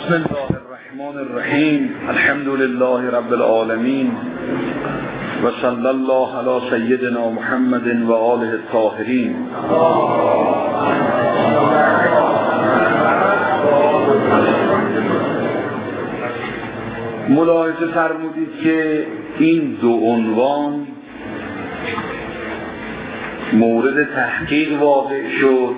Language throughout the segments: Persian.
بسم الله الرحمن الرحیم. الحمد لله رب العالمین و صلی الله علی سیدنا محمد و آله الطاهرین. ملاحظه فرمودید که این دو عنوان مورد تحقیق واقع شد.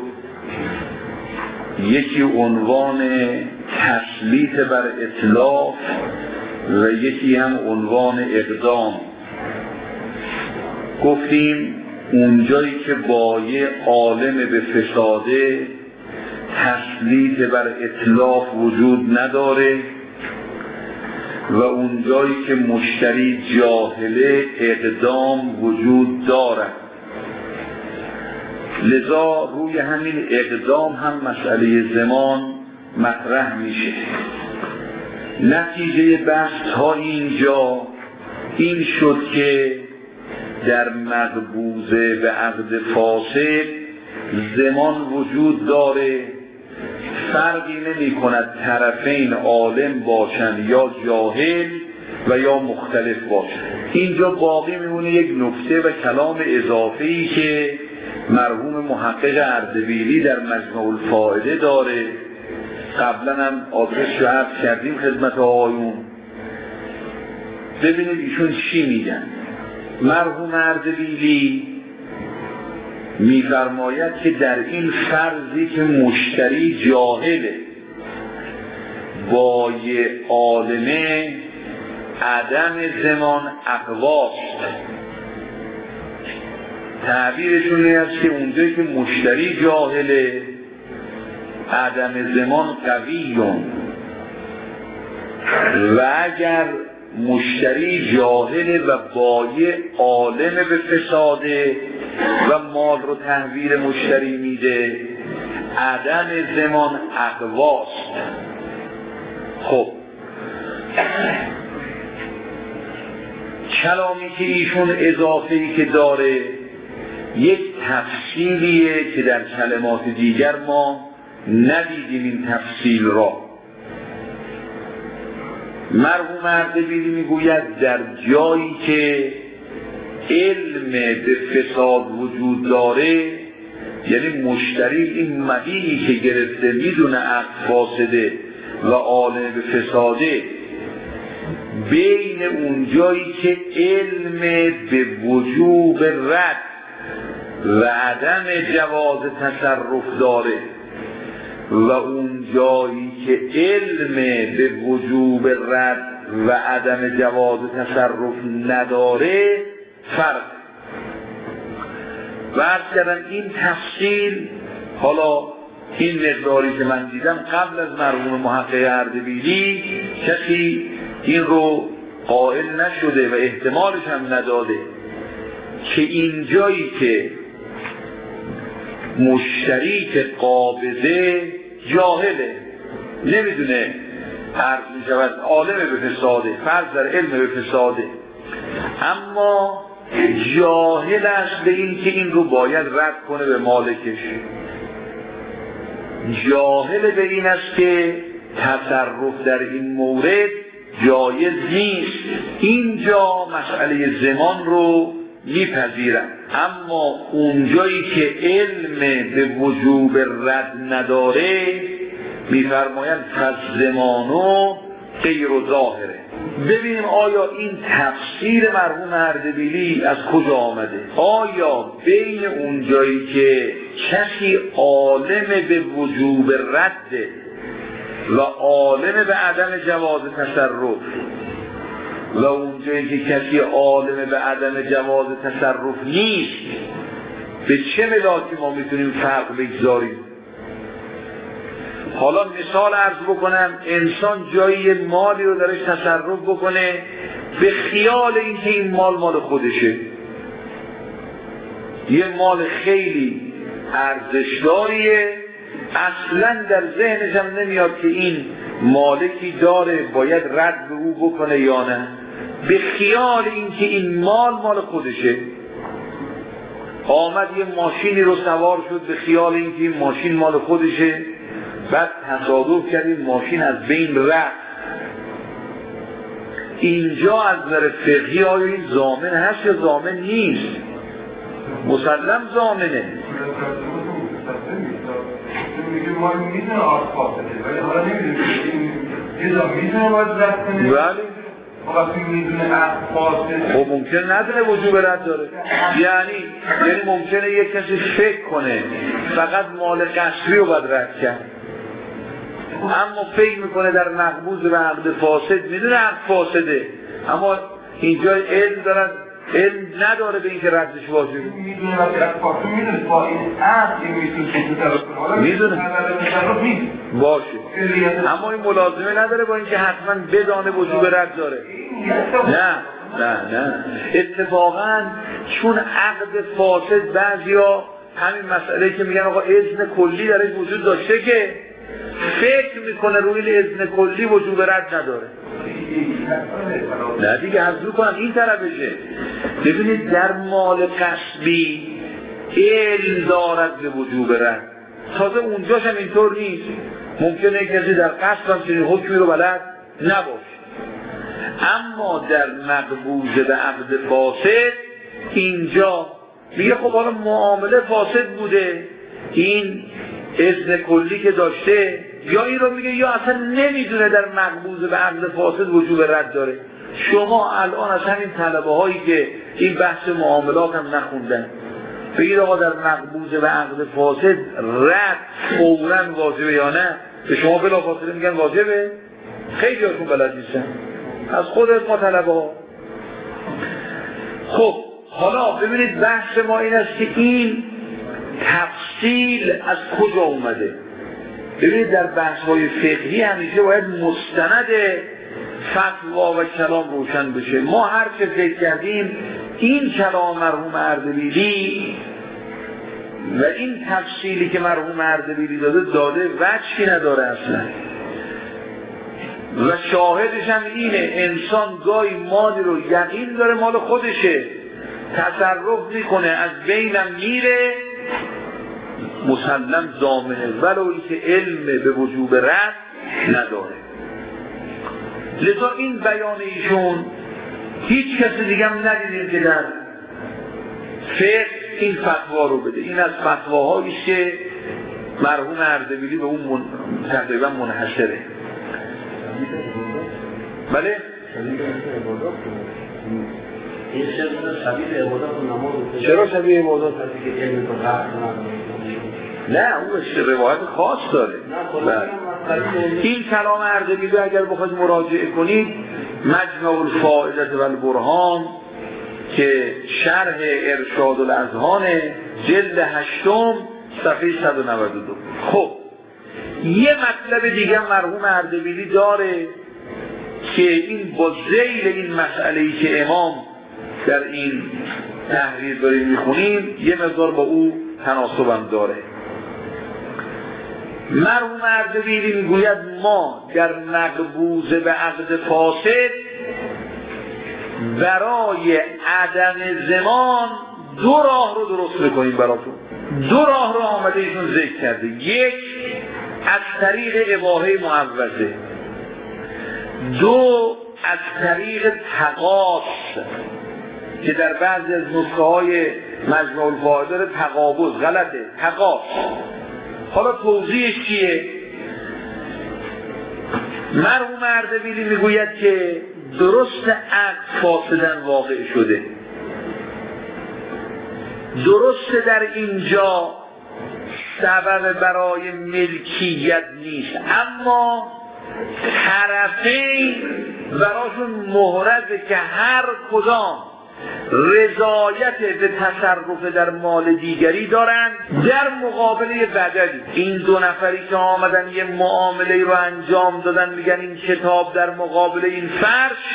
یکی عنوان تسلیط بر اتلاف و یکی هم عنوان اقدام. گفتیم اونجایی که با یه عالم به فساده تسلیط بر اتلاف وجود نداره و اونجایی که مشتری جاهله اقدام وجود دارد. لذا روی همین اقدام هم مسئله زمان مطرح میشه. نتیجه بحث ها اینجا این شد که در مقبوضه و عقد فاسد زمان وجود داره، فرقی نمی کند طرفین عالم باشند یا جاهل و یا مختلف باشند. اینجا باقی میمونه یک نکته و کلام اضافه‌ای که مرحوم محقق اردبیلی در مجموع الفائده داره. قبلا هم آدرس رو عرض کردیم خدمت آقایون. ببینید ایشون چی میگن. مرحوم اردبیلی میفرماید که در این فرضی که مشتری جاهله با یه عالمه عدم زمان اقواست. تعبیرشون این است که اونجایی که مشتری جاهله عدم زمان قویون و اگر مشتری جاهله و با یه عالم به فساده و مال رو تحویل مشتری میده عدم زمان اقواست. خب کلامی که ایشون اضافه‌ای که داره یک تفصیلیه که در کلمات دیگر ما ندیدیم این تفصیل را. مرحوم اردبیلی میگوید در جایی که علم به فساد وجود داره، یعنی مشتری این مبیعی که گرفته میدونه عقد فاسده و عالم به فساده، بین اون جایی که علم به وجوب رد و عدم جواز تصرف داره و اون جایی که علم به وجوب رد و عدم جواز تصرف نداره فرق. و عرض کردم این تفصیل حالا این مقداری که من دیدم قبل از مرحوم محقق اردبیلی کسی این رو قائل نشده و احتمالش هم نداده که این جایی که مشتری که قابضه جاهله نمیدونه عرض می شود عالم به فساده، فرض در علم به فساده، اما جاهل است به این که این رو باید رد کنه به مالکش، جاهل به این است که تصرف در این مورد جایز نیست. اینجا مسئله زمان رو میپذیرن، اما اونجایی که علم به وجوب رد نداره میفرمایند پس زمانو غیر ظاهره. ببینیم آیا این تفسیر مرحوم اردبیلی از کجا آمده. آیا بین اونجایی که کسی عالم به وجوب رد و عالم به عدم جواز تصرف و اونجایی که کسی عالم به عدم جواز تصرف نیست، به چه ملاکی ما میتونیم فرق بگذاریم؟ حالا مثال عرض بکنم، انسان جایی مالی رو درش تصرف بکنه به خیال اینکه این مال مال خودشه، یه مال خیلی ارزشداریه، اصلا در ذهنش هم نمیاد که این مالکی داره باید رد به او بکنه یا نه، به خیال اینکه این مال خودشه آمد یه ماشینی رو سوار شد به خیال اینکه این ماشین مال خودشه بعد تصادف کردیم ماشین از بین رفت. اینجا از نظر فقهی آیا این ضامن هست یا ضامن نیست؟ مسلم ضامنه. میگه ما میدونه آرد فاسده ولی حالا نمیدونه یه جا میدونه باید رد کنه. بله وقتی میدونه آرد فاسده خب ممکن نداره وجوب رد داره. یعنی ممکنه یک کسی فکر کنه فقط مال قصری رو باید رد کرد، اما فکر میکنه در مقبوض و عقد فاسد میدونه عقد فاسده، اما اینجا علم نداره به اینکه ردش واجبه. میدونه عقد فاسد میدونه با این عقد میدونه باشه، اما این ملازمه نداره با اینکه حتما بدانه وجوب رد داره. نه اتفاقا چون عقد فاسد بعضیا همین مسئله که میگن آقا اذن کلی درش وجود داشته که فکر میکنه روی این اذن کلی وجوب رد نداره. نه دیگه حضور کنن این طرفشه. ببینید در مال قصبی علم دارد به وجوب رد، تازه اونجاش هم اینطور نیست. ممکنه کسی در قصب هم چنین حکمی رو بلد نباشه، اما در مقبوضه به عقد فاسد اینجا میگه خب حالا معامله فاسد بوده، این اذن کلی که داشته، یا این رو میگه یا اصلا نمیدونه در مقبوضه به عقد فاسد وجوب رد داره. شما الان از همین طلبه هایی که این بحث معاملات هم نخوندن بگید آقا در مقبوضه به عقد فاسد رد فوراً واجبه یا نه، به شما بلافاصله میگن واجبه. خیلی هاشون بلد نیستن از خود ما طلبه ها. خب حالا ببینید بحث ما این است که این تفصیل از کجا اومده. ببینید در بحث های فقهی همیشه باید مستند فتوا و کلام روشن بشه. ما هر چه فکر کردیم این کلام مرحوم اردبیلی و این تفصیلی که مرحوم اردبیلی داده وجهی نداره اصلا، و شاهدش هم اینه انسان گاهی مالی رو یقین داره مال خودشه، تصرف میکنه از بینم میره، مسلم ضامنه ولو اینکه علم به وجوب رد نداره. لذا این بیان ایشون هیچ کسی دیگه هم ندیدیم که در فقه این فتوا رو بده. این از فتواهایی که مرحوم اردبیلی به اون تقریبا منحصره. بله؟ چرا شبیه عبادات؟ نه اون روایت خاص داره. این کلام اردبیلی اگر بخواید مراجعه کنید مجمع الفائده و البرهان که شرح ارشاد الاذهان جلد 8 صفحه 192. خب یه مطلب دیگه مرحوم اردبیلی داره که این با ذیل این مسئله‌ای که امام در این تحریر داریم میخونیم یه مقدار با او تناسبم داره. مرحوم اردبیلی میگوید ما در مقبوضه به عقد فاسد برای عدم زمان 2 راه رو درست میکنیم براتون. 2 راه رو آمده ایشون ذکر کرده. یک از طریق اباحه معوضه، 2 از طریق تقاص که در بعضی از نسخه های مجمع الفائده تقابض غلطه، تقاص. حالا توضیحش چیه؟ مرحوم اردبیلی میگوید که درست عقد فاسدن واقع شده، درست در اینجا سبب برای ملکیت نیست، اما طرفین براشون محرزه که هر کدام رضایت به تصرف در مال دیگری دارن در مقابله بدلی. این 2 نفری که آمدن یه معامله رو انجام دادن میگن این کتاب در مقابله این فرش،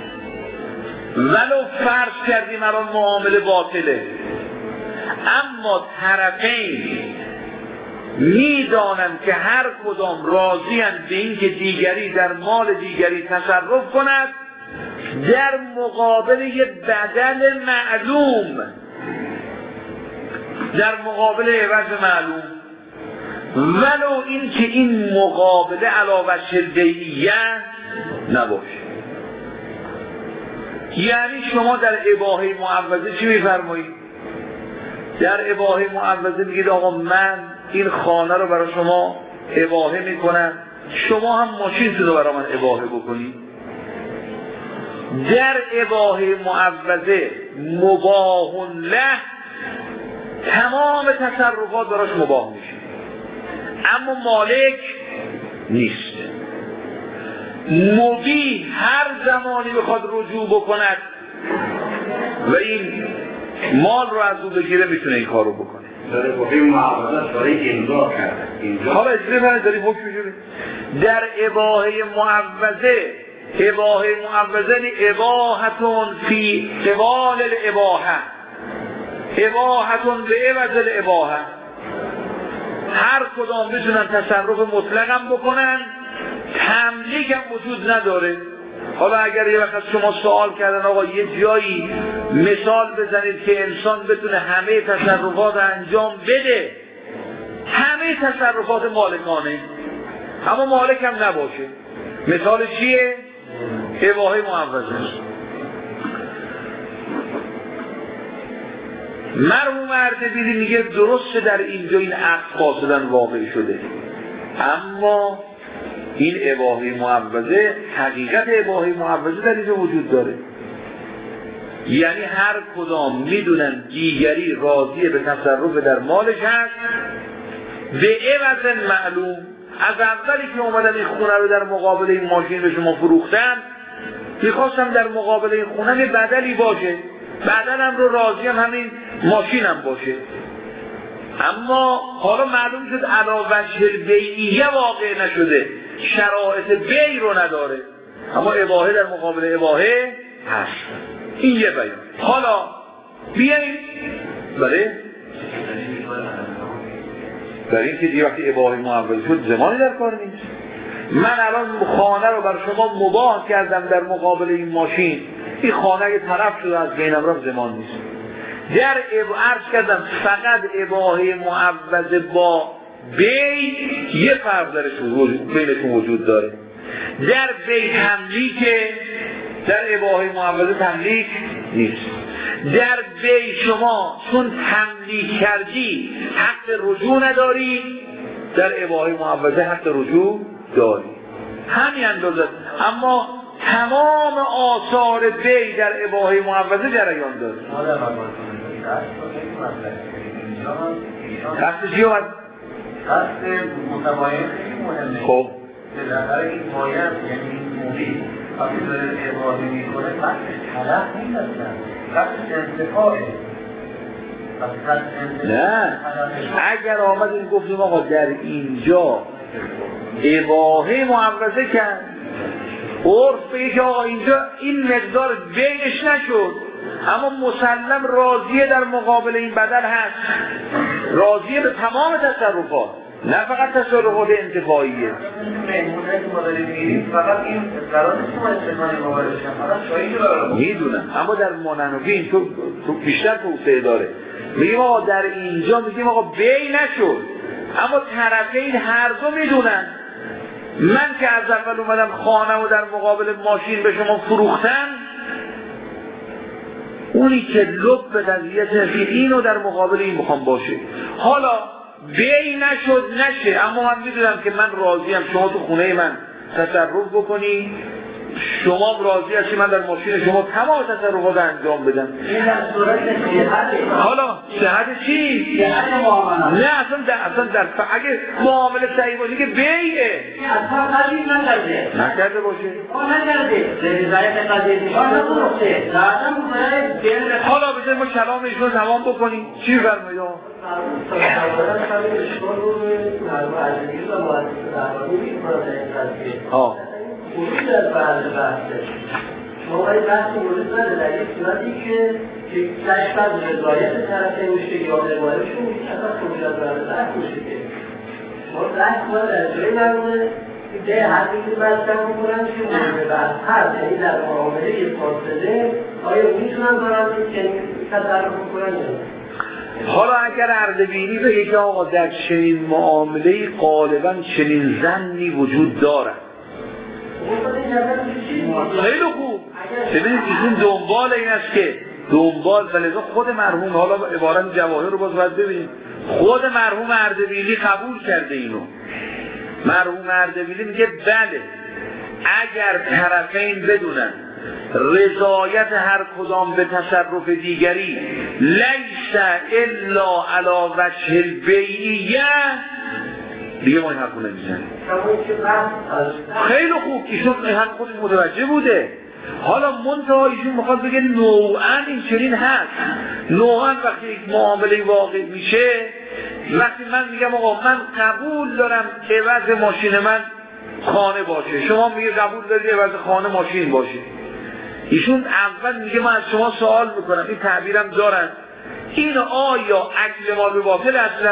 ولو فرش کردیم الان معامله باطله، اما طرفین میدانن که هر کدام راضی‌اند به این که دیگری در مال دیگری تصرف کند در مقابل یه بدل معلوم، در مقابل عوض معلوم. ولو این که این مقابله علی وجه البیعیه نباشه. یعنی شما در اباحه معوضه چی میفرمایید؟ در اباحه معوضه میگید آقا من این خانه رو برای شما اباحه میکنم، شما هم ماشین رو برای من اباحه بکنید. در اباحه معوضه مباح له تمام تصرفات براش مباح میشه، اما مالک نیست. مبیح هر زمانی بخواد رجوع بکند و این مال رو از او بگیره میتونه این کار رو بکنه. در اباحه معوضه داره امضا کرده. حالا اجازه فرد داریم حکم میشه. در اباحه معوضه اباحتون فی قبال الاباحه، اباحتون به عوض الاباحه. هر کدام بتونن تصرف مطلقم بکنن، تملیک هم وجود نداره. حالا اگر یه وقت شما سوال کردن آقا یه جایی مثال بزنید که انسان بتونه همه تصرفات انجام بده، همه تصرفات مالکانه اما مالک هم نباشه، مثال چیه؟ اباحه معوضه. مرحوم اردبیلی میگه درسته در اینجا این عقد فاسدن واقع شده، اما این اباحه معوضه، حقیقت اباحه معوضه در اینجا وجود داره. یعنی هر کدام میدونن دیگری راضی به تصرف در مالش هست به عوض معلوم. از اولی که اومدم این خونه رو در مقابل این ماشین به شما فروختم، میخواستم در مقابل این خونه یه بدلی باشه، بدلم رو راضی هم همین ماشینم باشه، اما حالا معلوم شد علی وجه البیعیه واقع نشده، شرایط بیع رو نداره، اما اباحه در مقابل اباحه هست. این یه بیان. حالا بیاییم برای این که دیگه وقتی اباحه معوض شد زمانی در کار نیست. من الان خانه رو بر شما مباح کردم در مقابل این ماشین، این خانه یه طرف شده از بینم رفت، زمان نیست. در عرض کردم فقط اباحه معوض با بی یه فرق درش بینشون وجود داره. در بی تملیکه، در اباحه معوض تملیک نیست. در بی شما چون تملیک کردی حق رجوع نداری، در اباحه معوضه حق رجوع داری، همین اندازه. اما تمام آثار بی در اباحه معوضه جریان داره. قصد چی اومد؟ قصد متباین خیلی مهمه. خب بالاخره این باید، یعنی این مولی وقتی داره اباحه میکنه قصدش طلب نیست، قصدش انتفاعه. نه، اگر آمدیم گفتیم آقا در اینجا اباحه معوضه کرد، عرف بگه که آقا اینجا این مقدار بینش نشد، اما مسلم راضیه در مقابل این بدل هست، راضیه به تمام تصرفات، نه فقط تصرفات انتفاعیه. مهمونه که ما داریم میریم فقط این قرار نیست که ما استثنای مبارشم، فقط شایید رو میدونم، اما در مننوی این تو بیشتر توسعه داره. میگیم آقا در اینجا میگیم آقا بی نشد، اما طرفین هر دو میدونن. من که از اول اومدم خانه و در مقابل ماشین به شما فروختم، اونی که لب به قضیه اینو در مقابل این میخوام باشه. حالا بی نشد نشه، اما من میدونم که من راضیم شما تو خونه من تصرف بکنی، شما راضی هستی من در ماشین شما تمام تصرفات انجام بدم. این در صورت صحت. حالا صحت چی؟ صحت معامله. نه اصلا در اگه معامله صحیح باشه که بیعه. اصلا قضیه نکرده باشه. نکرده. رضایت قضیه نکرده. حالا بذاریم ما کلام ایشون تمام بکنیم. چی فرمایید؟ خروج از بعض بحثه شما باید بحث مورد بده در یک صورتی که کشف از رضایت طرفین میشه یا روایتشون میشه اصلا خروج از بعض بحث میشه که شما بحث باید در جای مرمونه ده حقی که بستن میکنن که مورد بحث هست، یعنی در معامله فاصله آیا میتونن دارن که تصرف میکنن یا حالا اگر اردبیلی بگه که آقا در چنین معامله غالبا چنین ظنی وجود دارد، خیلی خوب. ببینید ایشون دنبال این است که ولذا خود مرحوم، حالا عبارت جواهر رو باید ببینید، خود مرحوم اردبیلی قبول کرده اینو. مرحوم اردبیلی میگه بله اگر طرفین بدونن رضایت هر کدام به تصرف دیگری لیس الا علی وجه البیعیه، دیگه ما این حرف رو نمیزنیم. خیلی خوب، ایشون این حرف خودش متوجه بوده. حالا منتها ایشون میخواد بگه نوعاً این چنین هست. نوعاً وقتی یک معامله واقع میشه، وقتی من میگم آقا من قبول دارم عوض ماشین من خانه باشه، شما میگه قبول داری عوض خانه ماشین باشه، ایشون اول میگه من از شما سوال میکنم، این تعبیرم دارن، این آیا اکل مال به باطل اصلا؟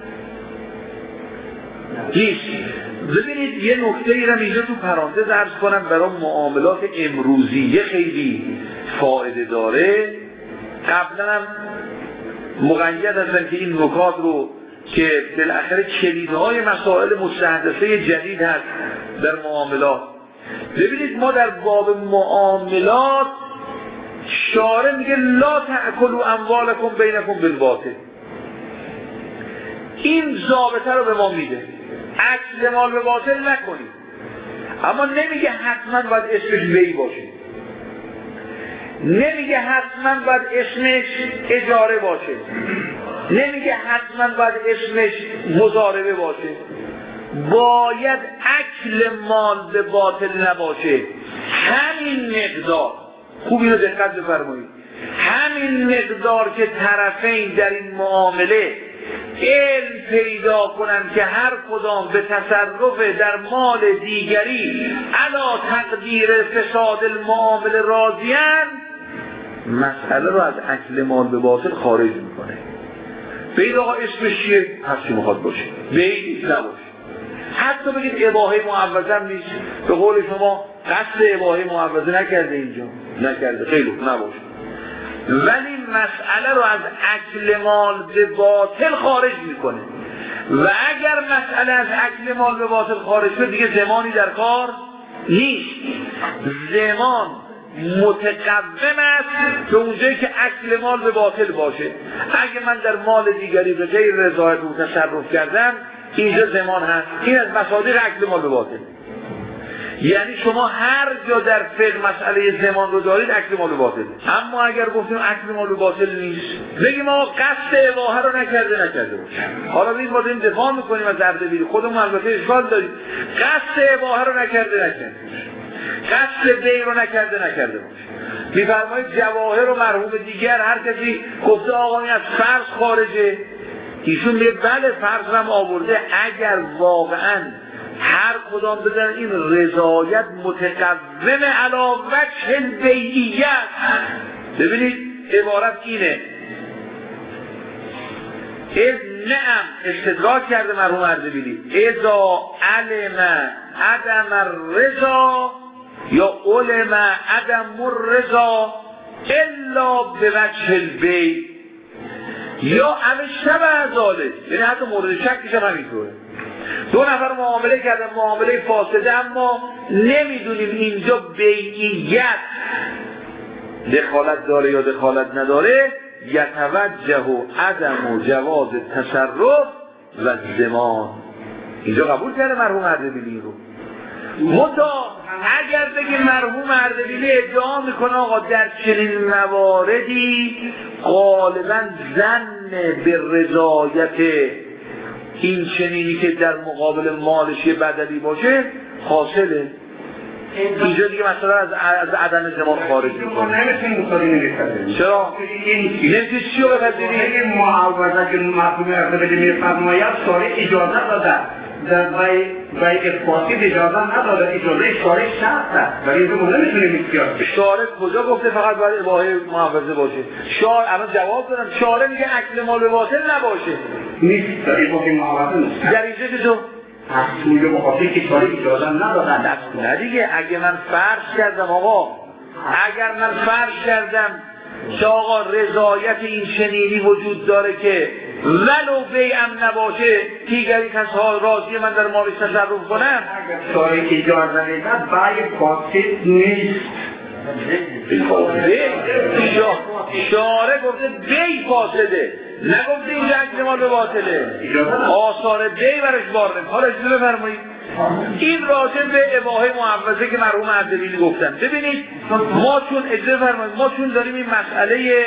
نیست. ببینید یه نکته ای رو اینجا تو پرانتز عرض کنم برای معاملات امروزیه خیلی فایده داره. قبلا هم مقید هستن که این نکات رو که بالاخره کلیدهای مسائل مستحدثه جدید هست در معاملات. ببینید ما در باب معاملات شارع میگه لا تأکلوا اموالکم بینکم بالباطل، این ضابطه رو به ما میده، اکل مال به باطل نکنید. اما نمیگه حتما باید اسمش بی باشه، نمیگه حتما باید اسمش اجاره باشه، نمیگه حتما باید اسمش مضاربه باشه. باید اکل مال به باطل نباشه. همین مقدار، خوب اینو دقت بفرمایید، همین مقدار که طرفین در این معامله علم پیدا کنن که هر کدام به تصرف در مال دیگری علا تقدیر فساد المعامله راضیان، مسئله رو از اکل مال به باطل خارج میکنه. بگید آقا اسمش چیه؟ هرچی میخواد باشه، بگید نباشه. حتی بگید اباحه معوضه هم نیست، به قول شما قصد اباحه معوضه نکرده اینجا، نکرده، خیلی نباشه، ولی مسئله رو از اکل مال به باطل خارج میکنه. و اگر مسئله از اکل مال به باطل خارج شد دیگه زمانی در کار نیست. زمان متقوم است به اونجایی که اکل مال به باطل باشه. اگه من در مال دیگری به غیر رضایت او تصرف کردم، اینجا زمان هست. این از مصادیق اکل مال به باطل. یعنی شما هر جا در فقه مسئله زمان رو دارید اکل مال به باطل. اما اگر گفتیم اکل مال به باطل نیست، بگیم ما قصد اباحه رو نکرده باشه. حالا ببین ما داریم دفاع میکنیم از اردبیلی، خودمون البته اشکال داریم. قصد اباحه رو نکرده قصد بیع رو نکرده باشه. میفرمایید جواهر و مرحوم دیگر هر کسی گفته آقا این از فرض خارجه، ایشون میگه بله فرض هم آورده. اگر واقعا هر کدام بدن این رضایت متقوم علی وجه البیعیت، ببینید عبارت اینه، از نعم استدراک کرده مرحوم اردبیلی، اذا علم عدم الرضا یا علم عدم الرضا الا به وجه البیع یا امشتبه ذالک، یعنی حتی مورد شکش هم همینطوره. دو نفر معامله کردن، معامله فاسده، اما نمیدونیم اینجا بیعیت دخالت داره یا دخالت نداره، یتوجه عدم و جواز تصرف و زمان. اینجا قبول کرده مرحوم اردبیلی رو. متا اگر بگیم مرحوم اردبیلی ادعا میکنه آقا در چنین مواردی غالبا ظن به رضایت این چنینی که در مقابل مالش یه بدلی باشه حاصله، اینجا دیگه مثلا از عدم زمان خارج میکنه. چرا؟ نمیشه چی رو بپذیری؟ این معاوضه که مرحوم اردبیلی میفرماید شارع اجازه داده، در وی اثباتی اجازه نداده، اجازه شارع شرط است، ولی اینجا ما نمیتونیم اختیار کنیم. شارع کجا گفته فقط باید اباحه معوضه باشه؟ شارع الان جواب دادم، شارع میگه اکل مال به باطل نباشه. نیست، در اباحه معوضه نیست. در اینجا که تو اصولی مخاطی که شارع اجازه نداده. نه دیگه، اگه من فرض کردم آقا، اگر من فرض کردم که آقا رضایت این چنینی وجود داره که ولو بیعم نباشه دیگری کسها راضی من در مالش تصرف کنم. شاره اجازه میدن باید فاسد نیست. شاره گفته بی فاسده، نگفته اینجا اکل مال به باطله، آثار بی برش بارده. حالا اجازه بفرمایید این راجع به اباحه معوضه که مرحوم اردبیلی گفتن. ببینید ما چون اجازه بفرمایید ما چون داریم این مسئله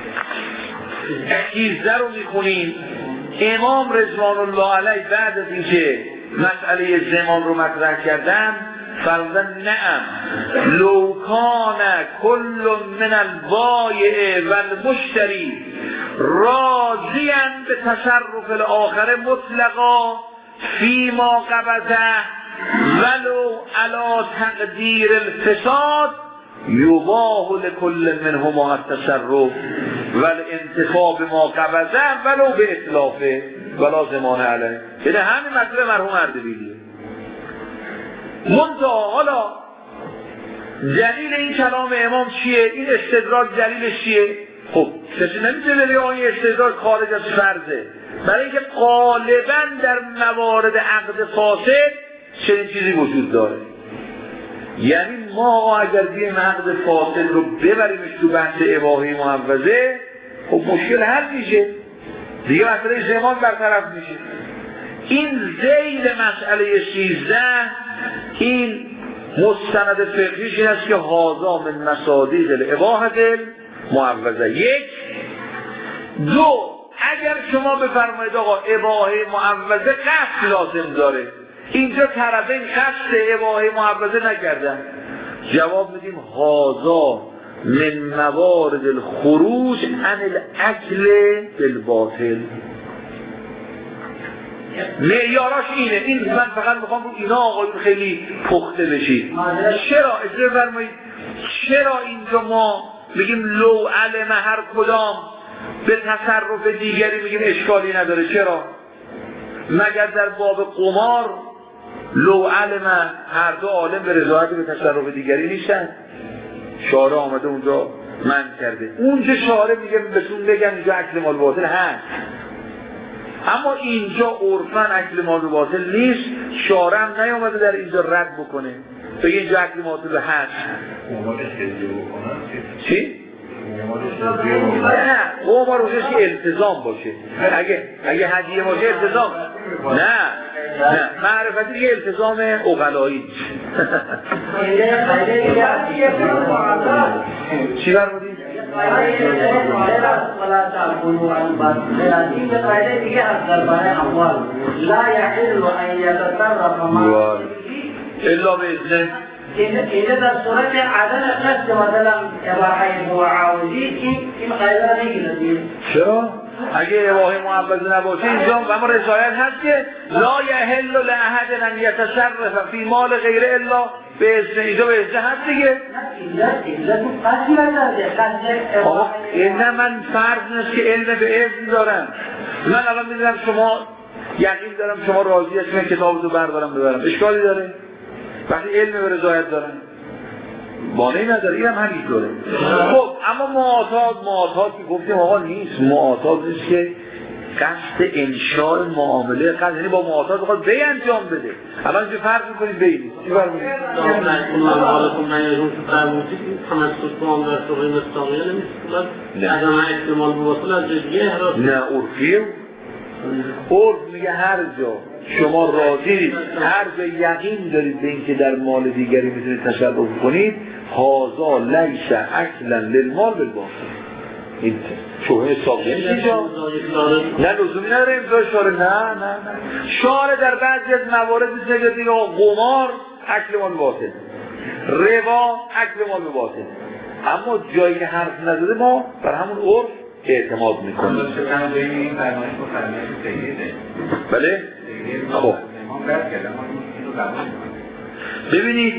13 رو میخونیم، امام رضوان الله علیه بعد از اینکه مسئله زمان رو مطرح کردن فرمودن نعم لو کان کل من البایع و المشتری راضیا به تصرف الاخر مطلقا فیما قبضه ولو علی تقدیر الفساد یباح لكل منهما التصرف والانتفاع بما قبضه ولو به اتلافه ولا ضمان علیه. یعنی همین مطلب مرحوم اردبیلیه. منتها حالا دلیل این کلام امام چیه؟ این استدراک دلیلش چیه؟ خب کسی نمیتونه بگه این استدراک خارج از فرضه، برای اینکه غالبا در موارد عقد فاسد چنین چیزی وجود داره. یعنی ما اگر بیایم عقد فاسد رو ببریمش تو بحث اباحه معوضه، خب مشکل حل میشه دیگه، مسئله زمان برطرف میشه. این ذیل مسئله 13 این مستند فقهیش این است که هذا من مصادیق الاباحه المعوضه. یک. دو، اگر شما بفرمایید آقا اباحه معوضه قصد لازم داره، اینجا طرفین قصد اباحه معوضه نکردن، جواب میدیم هذا من موارد الخروج عن الاکل بالباطل. معیاراش اینه. این من فقط میخوام رو اینا آقایون خیلی پخته بشید. چرا اجازه فرمایید چرا اینجا ما میگیم لو علم هر کدام به تصرف دیگری میگیم اشکالی نداره؟ چرا؟ مگر در باب قمار لو علم هر دو عالم به رضایت به تصرف دیگری نیستن؟ شارع آمده اونجا منع کرده، اونجا شارع میگه بهتون بگم اینجا اکل مال باطل هست، اما اینجا عرفاً اکل مال باطل نیست. شارع هم نیامده در اینجا رد بکنه بگه اینجا اکل مال باطل هست. چی؟ نه قمار روشش که التزام باشه، اگه هدیه باشه التزام نه معرفتی دیگه التزام اقلایی. چی برمودی؟ الا به اذنه. اینه در صورت عدم قصد مثلا اباحه معاوضی این قاعده نگیره. چرا؟ اگه اباحه معوضه نباشه اینجا اما رضایت هست که لا یحل لاحد ان یتصرف فی مال غیر الا به اذن. اینجا به اذن هست دیگه. اینه من فرض نیست که علم به اذن دارم. من الان میدونم شما یقین دارم شما راضی هستید من کتاب رو بردارم ببرم، اشکالی داره؟ وقتی علم به رضایت دارن مانعی نداره، این هم همینطوره. خب اما معاطات که گفتیم آقا نیست، معاطات نیست که قصد انشاء معامله قصد، یعنی با معاطات بخواد بی انجام بده. الان اینجا فرق میکنید بی نیست. چی فرق میکنید؟ نه عرفیه، عرف میگه هر جا شما راضی هر جا یقین دارید به اینکه در مال دیگری میتونید تصرف کنید هازا لیس اکلا للمال بالباطل. این شبهه حساب نمیشه اینجا. نه لزومی نداره امضای شارع. نه شارع در بعضی از موارد میگه دیگه قمار اکل مال باطل، ربا اکل مال باطل، اما جایی که حرف نزده ما بر همون عرف اعتماد میکنیم. بله؟ خب ببینید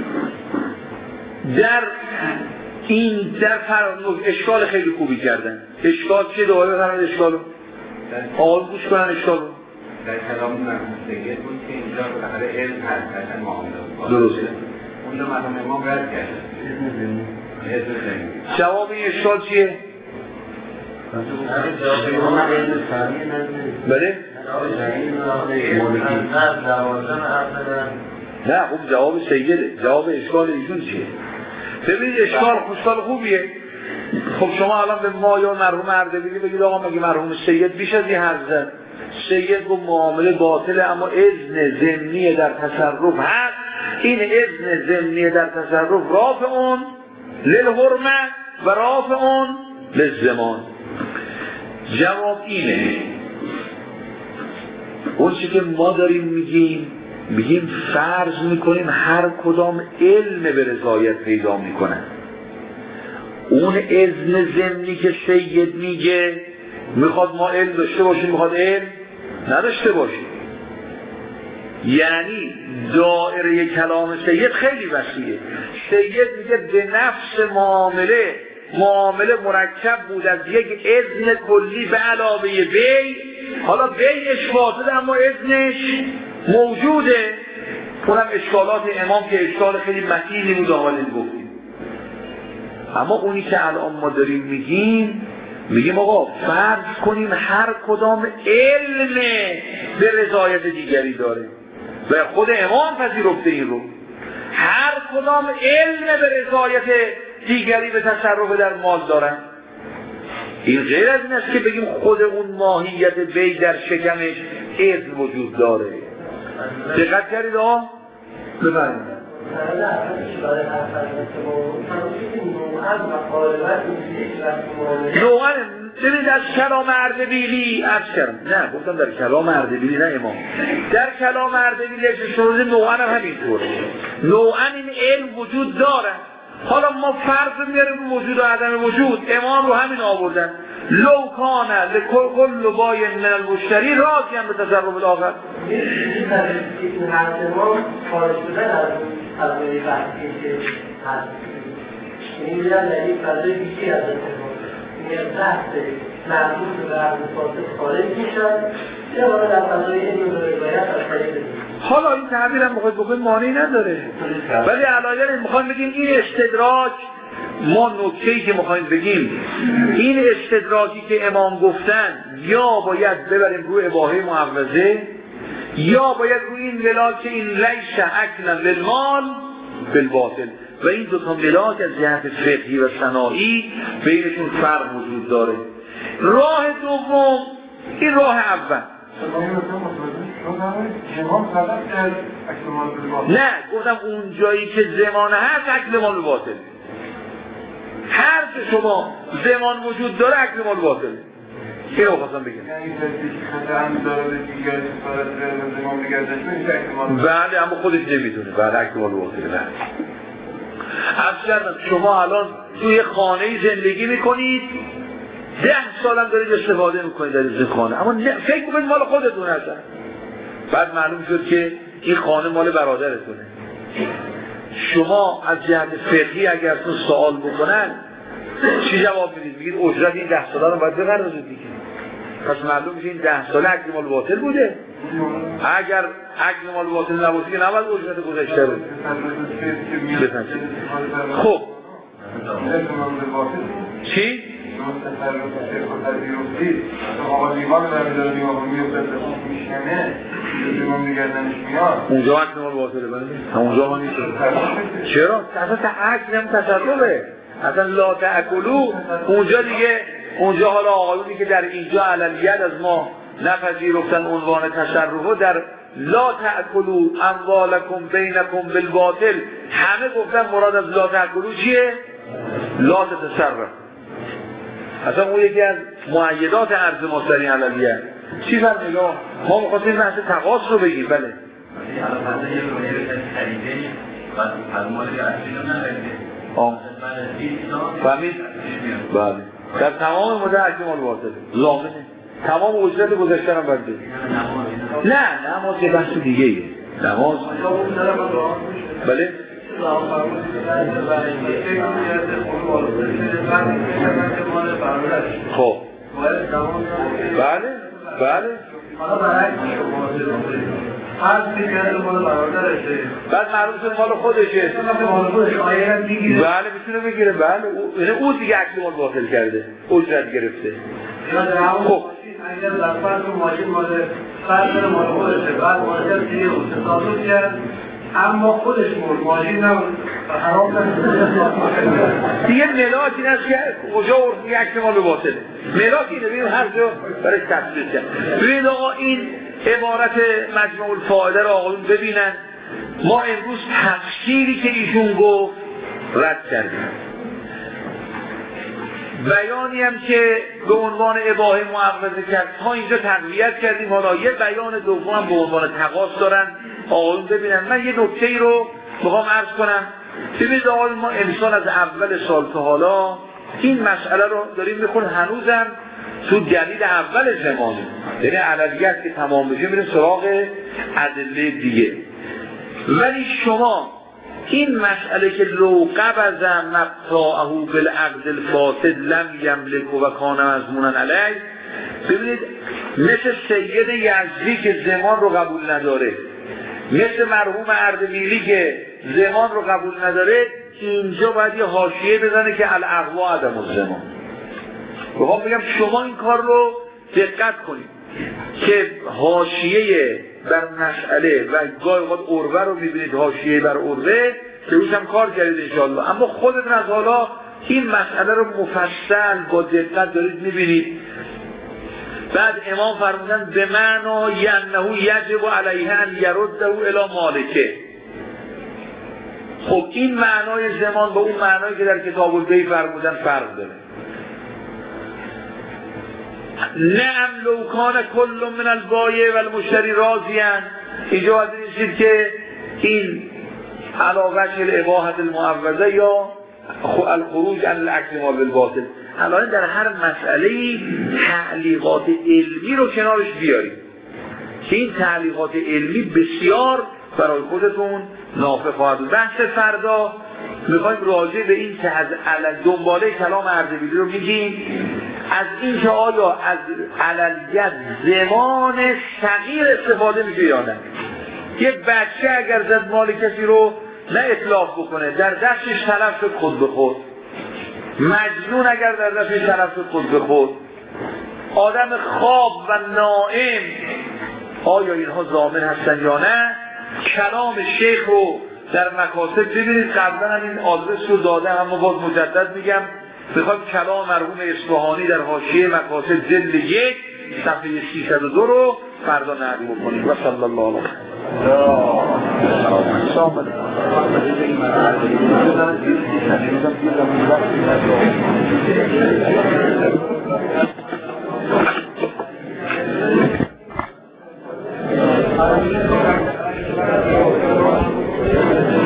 در فراموش اشکال خیلی خوبی کردن. اشکال چه دوباره بفرمایید اشکالو آقای گوش کنن اشکالو. در کلام سید بود که اینجا بخاطر علم هست معامله درسته. اونجا مرحوم امام رد کرد. جواب این اشکال چیه؟ بله؟ نه خب جواب سیده. جواب اشکال ایشون چیه؟ ببینید اشکال خوبیه. خب شما الان به ما یا مرحوم اردبیلی بگید آقا مگه مرحوم سید بیش از این حرف زد؟ سید گفت معامله باطله اما اذن ضمنی در تصرف هست. این اذن ضمنی در تصرف رافعون للحرمه و رافعون للزمان. جواب اینه اون چی که ما داریم میگیم فرض میکنیم هر کدام علم به رضایت پیدا میکنن. اون اذن ضمنی که سید میگه میخواد ما علم داشته باشیم، میخواد علم نداشته باشیم. یعنی دایره کلام سید خیلی وسیعه. سید میگه به نفس معامله مرکب بود از یک اذن کلی به علاوه بی. حالا بیش فاسده اما اذنش موجوده. اونم اشکالات امام که اشکال خیلی متینی بود آقایون گفتیم. اما اونی که الان ما داریم میگیم آقا فرض کنیم هر کدام علم به رضایت دیگری داره و خود امام پذیرفته این رو. هر کدام علم به رضایت دیگری به تصرف در مال دارن. این غیر از این است که بگیم خود اون ماهیت بی در شکمش اذن وجود داره. دقت کردید آقا؟ ببینید نوعاً ببینید از کلام اردبیلی نه گفتم در کلام اردبیلی نه امام، در کلام اردبیلی شروع نوعاً هم همینطوره. نوعاً این علم وجود داره. حالا ما فرض میاریم وجود و عدم وجود. امام رو همین آوردن لو کان لکل باین من المشتری راضی هم به تصرف الاخر. این هر امام خارج شدن از قضایی بحثی که هست. این میدن در این فضای بیشی از این بحث مربوط به عرض فاسد خارج میشن یا باید در فضای این روایت از طریق حالا این تعبیر هم بخواید بکنید معنی نداره، ولی علایه میخوایم بگیم این استدراج، ما نکته‌ای که میخوایم بگیم این استدراجی که امام گفتن یا باید ببریم روی اباحه معوضه یا باید روی این ملاک که این لیس اکلا للمال بالباطل و این دو تا ملاک از جهت فقهی و صناعی بینشون فرق وجود داره. راه دوم این راه اول نه گفتم اون جایی که زمان هست اکل مال باطل. هر که شما زمان وجود داره اکل مال باطل. این رو خواستم بگم. بله اما خودش نمیدونه. بله اکل مال باطل. عرض کردم شما الان توی خانه زندگی میکنید 10 سالم دارید استفاده میکنید در این خانه اما فکر کنید مال خودتون هستن. بعد معلوم شد که این خانه مال برادرتونه. شما از جهت فقهی اگر تو سوال بکنن چی جواب میدید؟ میگید اجرت این 10 ساله رو باید بقرارید دیگه. پس معلوم میشه این 10 ساله اکل مال باطل بوده. اگر اکل مال باطل نباشه که نباید اجرت گذشته رو بسنجید. خب چی؟ اونجا اکل مال باطله بنده اونجا ما نیست. چرا؟ اصلا اکل هم تصرفه. اصلا لا تأکلو اونجا دیگه اونجا حالا آقایونی که در اینجا عللیت از ما نپذیرفتن عنوان تصرفه در لا تأکلو اموالکم بینکم بالباطل همه گفتن مراد از لا تأکلو چیه؟ لا تتصرف. اصلا اون یکی از مؤیدات عرض مستری عللیت چی فرمید؟ ما می‌خواستیم بحث تقاص رو بگیم. بله فهمید؟ بله در تمام مدت اکل مال باطله ضامنه. تمام اجرت گذشته هم باید بدید. نه نماز یه بحث دیگه ایه. نماز بله خب بله فرض میکنه مال برادرشه، بعد معلوم شد مال خودشه، مال خودش آیه میگیره. بله میتونه بگیره. بله او دیگه عکس مال باطل کرده، اجرت گرفته. خب اگر در فرض ماشین مال فرض مال خودشه، بعد ماشین دیگه تصادف کرد اما خودش مرد، ماشین نمون حرام نشد دیگه ملاک این است که کجا یک احتمال باطله. ملاک اینه ببینید هر جا برای تثبیت کرد. ببینید آقا این عبارت مجموع الفائده را آقایون ببینن. ما امروز تفسیری که ایشون گفت رد کردیم، بیانی هم که به عنوان اباحه معوضه کرد تا اینجا تقویت کردیم. حالا یه بیان دوم به عنوان تقاص دارن آقایون ببینن. من یه نکته‌ای رو میخوام عرض کنم. ببینید آقایون، ما انسان از اول سال تا حالا این مسئله رو داریم میخونیم، هنوزم تو دلیل اول زمانه، یعنی علویت که تمام بشه میره سراغ ادله دیگه. ولی شما این مسئله که لو قبض مقطعه بالعقد الفاسد لم یملک و کان مضمونا علیه، ببینید مثل سید یزدی که زمان رو قبول نداره، مثل مرحوم اردبیلی که زمان رو قبول نداره، اینجا باید یه حاشیه بزنه که العقل عدم الزمان. بخوام بگم شما این کار رو دقت کنید که حاشیه بر مسئله و گاهی اوقات عروه رو میبینید، حاشیه بر عروه که روش هم کار کردید انشاءالله، اما خودتون از حالا این مسئله رو مفصل با دقت دارید میبینید. بعد امام فرمودن به معنا ینه یجب علیه ان یرده الی مالکه. خب این معنای زمان با اون معنایی که در کتاب البیع فرمودن فرق داره. نعم لو کان کل من البایع و المشتری راضیان، اینجا باید ببینید که این علاوه الاباحه المعوضه یا الخروج عن الاکمال بالباطل، الان در هر مسئله تعلیقات علمی رو کنارش بیارید که این تعلیقات علمی بسیار برای خودتون نافع خواهد بود. بحث فردا میخوایم راجع به این که از دنباله کلام اردبیلی رو میگیم، از این که آیا از عللیت زمان صغیر استفاده میشه یا نه. یک بچه اگر زد مال کسی رو نه اطلاق بکنه، در دستش تلف شد خود به خود. مجنون اگر در دستش تلف شد خود به خود. آدم خواب و نائم آیا اینها ضامن هستن یا نه. کلام شیخ رو در مکاسب ببینید، قبلا هم این آدرس رو داده، اما باز مجدد میگم بخوایم کلام مرحوم اصفهانی در حاشیه مکاسب جلد 1 صفحه 302 رو فردا نقل بکنیم. و صلی الله علیه و